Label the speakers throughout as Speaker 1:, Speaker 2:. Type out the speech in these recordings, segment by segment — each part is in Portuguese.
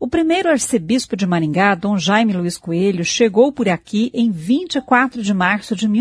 Speaker 1: O primeiro arcebispo de Maringá, Dom Jaime Luiz Coelho, chegou por aqui em 24 de março de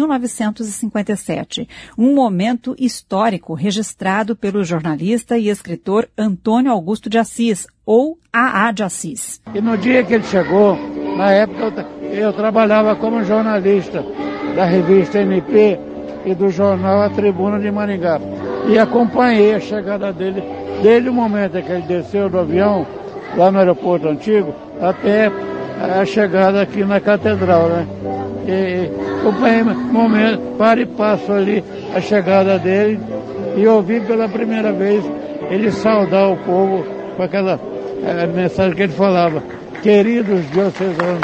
Speaker 1: 1957, um momento histórico registrado pelo jornalista e escritor Antônio Augusto de Assis, ou A.A. de Assis.
Speaker 2: E no dia que ele chegou, na época eu trabalhava como jornalista da revista NP e do jornal A Tribuna de Maringá. E acompanhei a chegada dele, desde o momento em que ele desceu do avião, lá no aeroporto antigo, até a chegada aqui na catedral, né? E acompanhei momento, para e passo ali, a chegada dele, e ouvi pela primeira vez ele saudar o povo com aquela mensagem que ele falava: queridos diocesanos.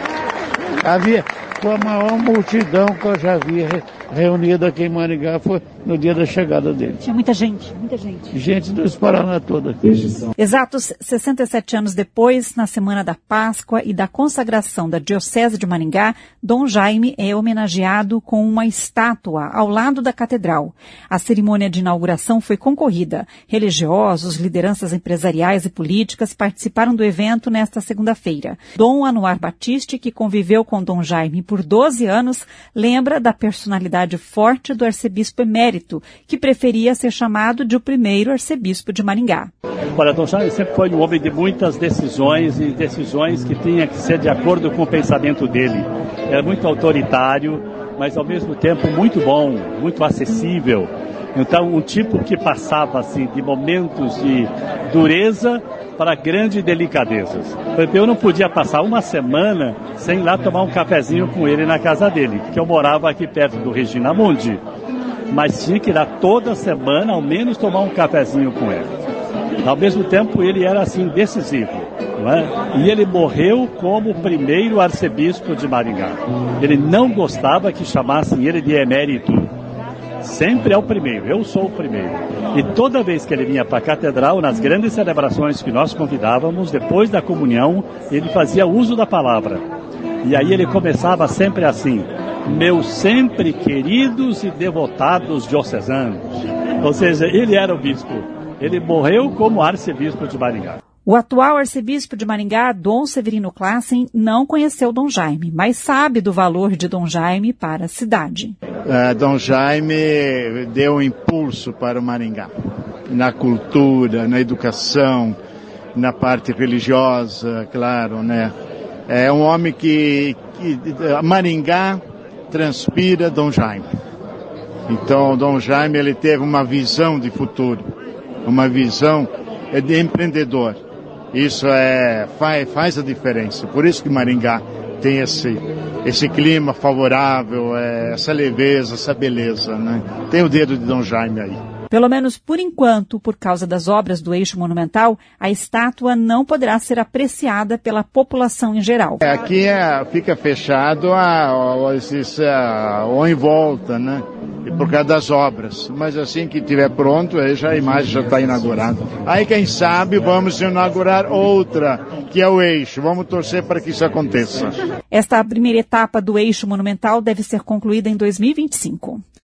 Speaker 2: Havia a maior multidão que eu já vi reunida aqui em Maringá, foi no dia da chegada dele.
Speaker 1: Tinha muita gente, muita gente.
Speaker 2: Gente do Paraná toda.
Speaker 1: Exatos 67 anos depois, na semana da Páscoa e da consagração da Diocese de Maringá, Dom Jaime é homenageado com uma estátua ao lado da catedral. A cerimônia de inauguração foi concorrida. Religiosos, lideranças empresariais e políticas participaram do evento nesta segunda-feira. Dom Anuar Batiste, que conviveu com Dom Jaime por 12 anos, lembra da personalidade forte do arcebispo emérito, que preferia ser chamado de o primeiro arcebispo de Maringá.
Speaker 3: Olha, Dom Jaime sempre foi um homem de muitas decisões e decisões que tinham que ser de acordo com o pensamento dele. Era muito autoritário, mas ao mesmo tempo muito bom, muito acessível. Então, um tipo que passava assim, de momentos de dureza para grandes delicadezas. Eu não podia passar uma semana sem ir lá tomar um cafezinho com ele na casa dele, porque eu morava aqui perto do Regina Mundi. Mas tinha que ir lá toda semana, ao menos, tomar um cafezinho com ele. Ao mesmo tempo, ele era assim decisivo, não é? E ele morreu como o primeiro arcebispo de Maringá. Ele não gostava que chamassem ele de emérito. Sempre é o primeiro, eu sou o primeiro. E toda vez que ele vinha para a catedral, nas grandes celebrações que nós convidávamos, depois da comunhão, ele fazia uso da palavra. E aí ele começava sempre assim: meus sempre queridos e devotados diocesanos. Ou seja, ele era o bispo. Ele morreu como arcebispo de Maringá.
Speaker 1: O atual arcebispo de Maringá, Dom Severino Classen, não conheceu Dom Jaime, mas sabe do valor de Dom Jaime para a cidade.
Speaker 4: Dom Jaime deu um impulso para o Maringá, na cultura, na educação, na parte religiosa, claro, né? É um homem que Maringá transpira Dom Jaime. Então, Dom Jaime, ele teve uma visão de futuro, uma visão de empreendedor. Isso faz a diferença. Por isso que Maringá tem esse clima favorável, essa leveza, essa beleza, né? Tem o dedo de Dom Jaime aí.
Speaker 1: Pelo menos por enquanto, por causa das obras do eixo monumental, a estátua não poderá ser apreciada pela população em geral.
Speaker 4: Aqui fica fechado ou em volta, né? Por causa das obras. Mas assim que estiver pronto, aí a imagem já está inaugurada. Aí quem sabe vamos inaugurar outra, que é o eixo. Vamos torcer para que isso aconteça.
Speaker 1: Esta primeira etapa do eixo monumental deve ser concluída em 2025.